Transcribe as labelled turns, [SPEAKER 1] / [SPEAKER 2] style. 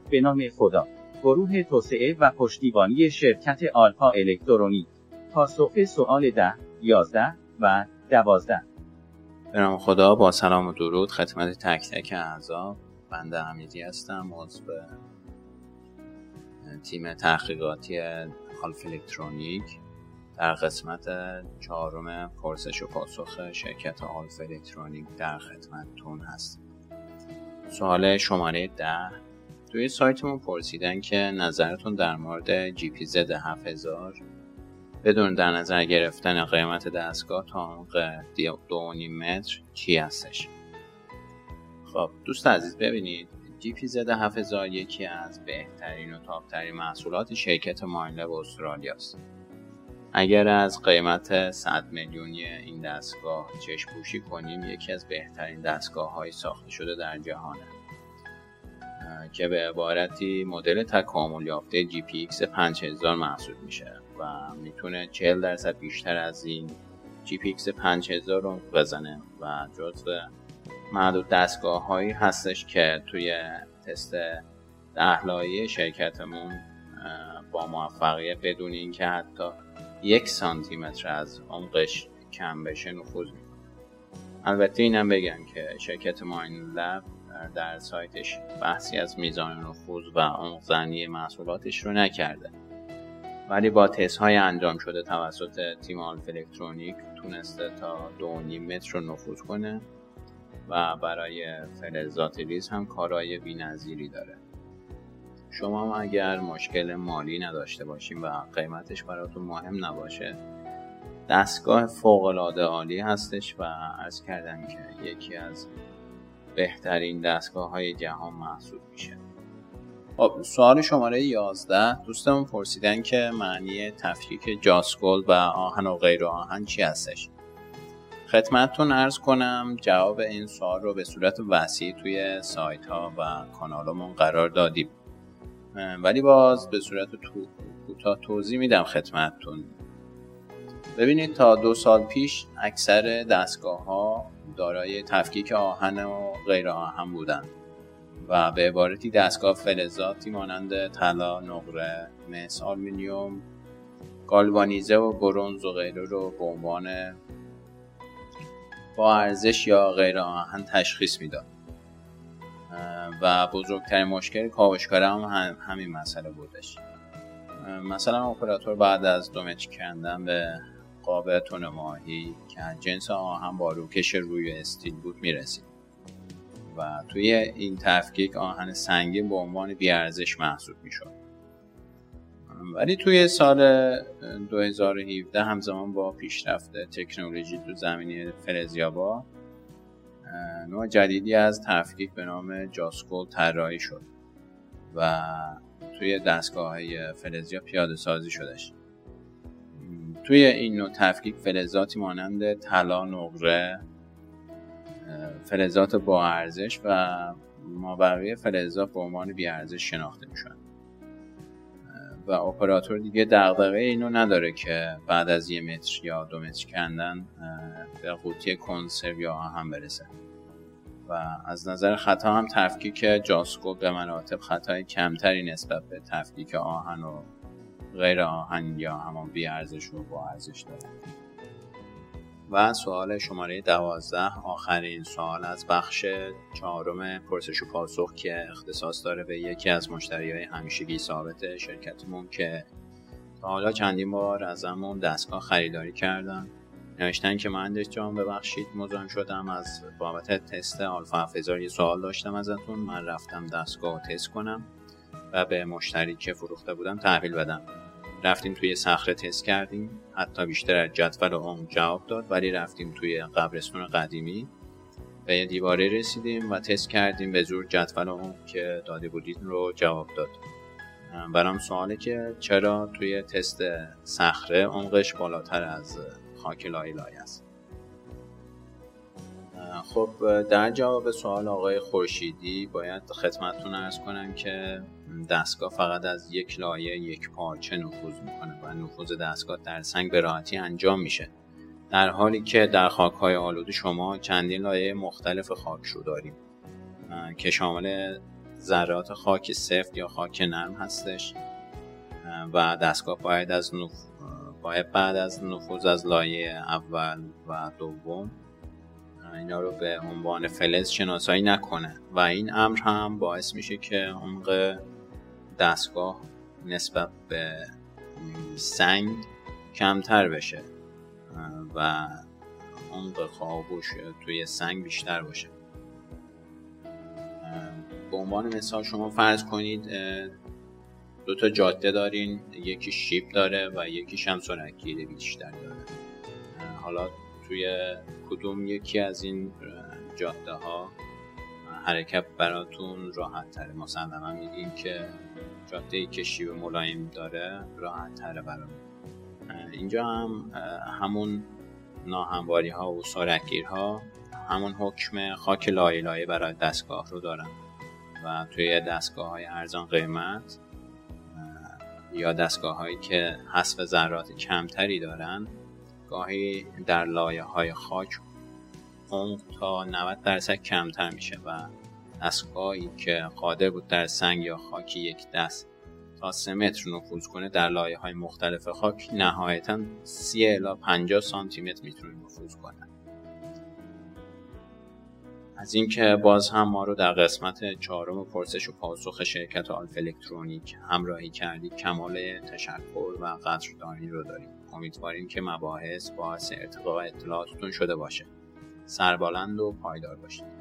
[SPEAKER 1] به نام خدا. گروه توسعه و پشتیبانی شرکت آلفا الکترونیک. پاسخ سوال 10، 11 و 12.
[SPEAKER 2] به نام خدا، با سلام و درود خدمت تک تک اعضا. بنده حمیدی هستم، عضو تیم تحقیقاتی آلفا الکترونیک. در قسمت 4 پرسش و پاسخ شرکت آلفا الکترونیک در خدمتتون هستم. سوال شماره 10: توی سایتمون پرسیدن که نظرتون در مورد GPZ 7000 بدون در نظر گرفتن قیمت دستگاه تا عمق 2.5 متر چی هستش؟ خب دوست عزیز، ببینید GPZ 7000 یکی از بهترین و تاپ‌ترین محصولات شرکت ماینلب استرالیا است. اگر از قیمت 100 میلیونی این دستگاه چشم پوشی کنیم، یکی از بهترین دستگاه‌های ساخته شده در جهانه که به عبارتی مدل تکامل یافته GPX 5000 محسوب میشه و میتونه 40% بیشتر از این GPX 5000 رو بزنه و جزو معدود دستگاه‌هایی هستش که توی تست 10 لایه شرکتمون با موفقیت بدون اینکه حتی 1 سانتیمتر از عمقش کم بشه نفوذ میکنه. البته اینم بگم که شرکت ماینلب در سایتش بحثی از میزان نفوذ و عمق زنی محصولاتش رو نکرده، ولی با تست های انجام شده توسط تیم آلفا الکترونیک تونسته تا 2.5 متر رو نفوذ کنه و برای فلزات ریز هم کارایی بی‌نظیری داره. شما هم اگر مشکل مالی نداشته باشین و قیمتش براتون مهم نباشه، دستگاه فوق‌العاده عالی هستش و عرض کردم که یکی از بهترین دستگاه‌های جهان محسوب میشه. خب سوال شماره 11: دوستمون پرسیدن که معنی تفکیک جاسکول و آهن و غیر آهن چی هستش؟ خدمتتون عرض کنم جواب این سوال رو به صورت وسیع توی سایت ها و کانالمون قرار دادیم، ولی باز به صورت کوتاه توضیح میدم خدمتتون. ببینید تا 2 سال پیش اکثر دستگاه ها دارای تفکیک آهن و غیر آهن بودن و به عبارتی دستگاه فلزاتی مانند طلا، نقره، مس، آلومینیوم، گالوانیزه و برنز و غیره رو به عنوان با ارزش یا غیر آهن تشخیص میداد و بزرگترین مشکل کاوشگر هم همین مسئله بودش. مثلا اپراتور بعد از دومتر کندن به قاب تن ماهی که جنس آهن با روکش روی استیل بود میرسید و توی این تفکیک آهن سنگین به عنوان بی‌ارزش محسوب میشد. ولی توی سال 2017 همزمان با پیشرفت تکنولوژی تو زمینه فلزیابا، نوع جدیدی از تفکیک به نام جاسکول طراحی شد و توی دستگاه‌های فلزیاب پیاده سازی شدش. توی این نوع تفکیک فلزاتی مانند طلا، نقره، فلزات با ارزش و مابقی فلزات به عنوان بی ارزش شناخته میشن و اپراتور دیگه دغدغه اینو نداره که بعد از 1 متر یا 2 متر کندن به قوطی کنسرو یا آهن برسه و از نظر خطا هم تفکیک جاسکول به مراتب خطای کمتری نسبت به تفکیک آهن و غیر آهن یا همان بی ارزش و با ارزش داره. و سوال شماره 12: آخرین سوال از بخش 4 پرسش و پاسخ که اختصاص داره به یکی از مشتریای همیشگی ثابت شرکتمون که تا حالا چندین بار ازمون دستگاه خریداری کردن. نوشتن که مهندس جان ببخشید مزاحم شدم، از بابت تست آلفا 7000 یه سوال داشتم ازتون. من رفتم دستگاه رو تست کنم و به مشتری که فروخته بودم تحویل بدم. رفتیم توی صخره تست کردیم، حتی بیشتر از جدول عمق جواب داد، ولی رفتیم توی قبرستون قدیمی به یه دیواره رسیدیم و تست کردیم، به زور جدول عمق که داده بودید رو جواب داد. برام سواله که چرا توی تست صخره عمقش بالاتر از خاک لای است. خب در جواب سوال آقای خورشیدی باید خدمتتون عرض کنم که دستگاه فقط از یک لایه یک پارچه نفوذ میکنه و نفوذ دستگاه در سنگ به راحتی انجام میشه، در حالی که در خاک‌های آلوده شما چندین لایه مختلف خاک رو داریم که شامل ذرات خاک سفت یا خاک نرم هستش و دستگاه باید بعد از نفوذ از لایه اول و دوم اینا رو به عنوان فلز شناسایی نکنه و این امر هم باعث میشه که عمق دستگاه نسبت به سنگ کمتر بشه و عمق خابوش توی سنگ بیشتر باشه. به عنوان مثال شما فرض کنید 2 جاده دارین، یکی شیب داره و یکیش هم سرعتگیری بیشتر داره. حالا توی کدوم یکی از این جاده ها حرکت براتون راحت تره؟ مسلما میگیم که جاده‌ای که شیب ملایم داره راحت تره براتون. اینجا هم همون ناهمواری ها و سرعتگیرها همون حکم خاک لایه لایه برای دستگاه رو دارن و توی دستگاه های ارزان قیمت یا دستگاه هایی که حذف ذرات کمتری دارن گاهی در لایه های خاک عمق تا 90% کمتر میشه و دستگاهی که قادر بود در سنگ یا خاک یک دست تا 3 متر نفوذ کنه در لایه های مختلف خاک نهایتاً 30 الی 50 سانتی متر میتونه نفوذ کنه. از اینکه باز هم ما رو در قسمت 4 پرسش و پاسخ شرکت آلفا الکترونیک همراهی کردید کمال تشکر و قدردانی رو داریم. امیدواریم که مباحث باعث ارتقاء اطلاعاتتون شده باشه. سربلند و پایدار باشید.